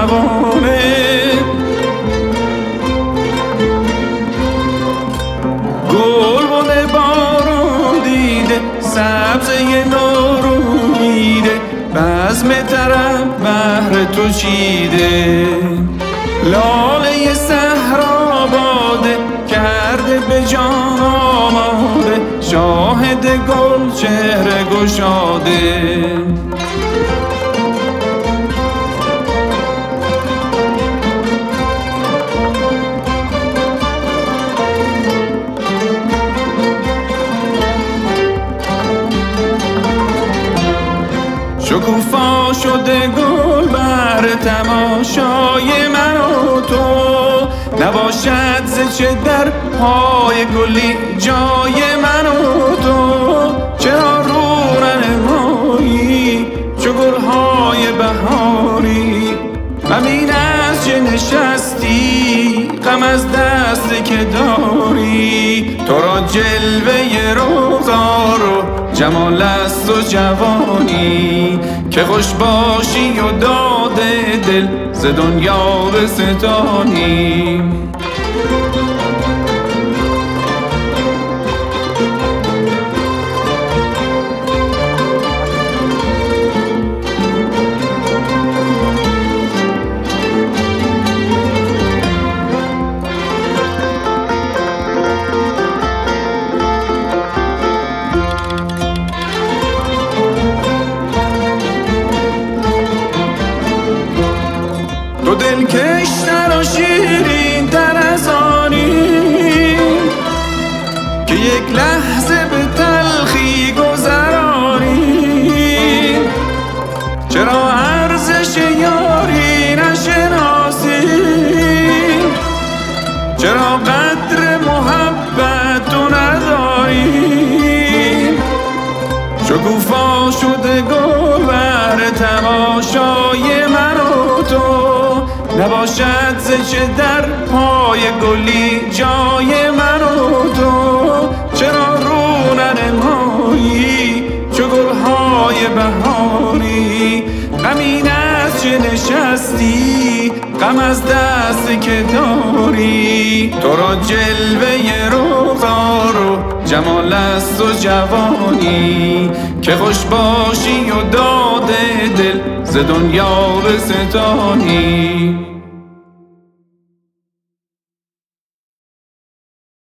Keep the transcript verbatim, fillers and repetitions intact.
موانه. گلبن بارون دیده سبزه نارومیده، بزم طرب بهر تو چیده. لاله صحرا باده کرده به جان آماده، شاهد گل چهره گشاده. شکوفا شده گل بر تماشای من و تو، نباشد ز چه در پای گلی جای من و تو. چرا رو ننمایی چو گلهای بهاری، غمین از چه نشستی غم از دست که داری. تو را جلوه روزار و جمال است و جوانی، که خوش باشی و داده دل ز دنیا بستانی. تو دلکشتر و شیرین تر از آنی، که یک لحظه به تلخی گذرانی. چرا ارزش یاری نشناسی، چرا قدر محبت تو نداری. شکوفا شده گل بر تماشای من و تو، نباشد ز چه در پای گلی جای من و تو. چرا رو ننمایی چو گلهای بهاری، غمین از چه نشستی غم از دست که داری. تو را جلوه روزار و جمال است و جوانی، که خوش باشی و داده دل ز دنیا بستانی.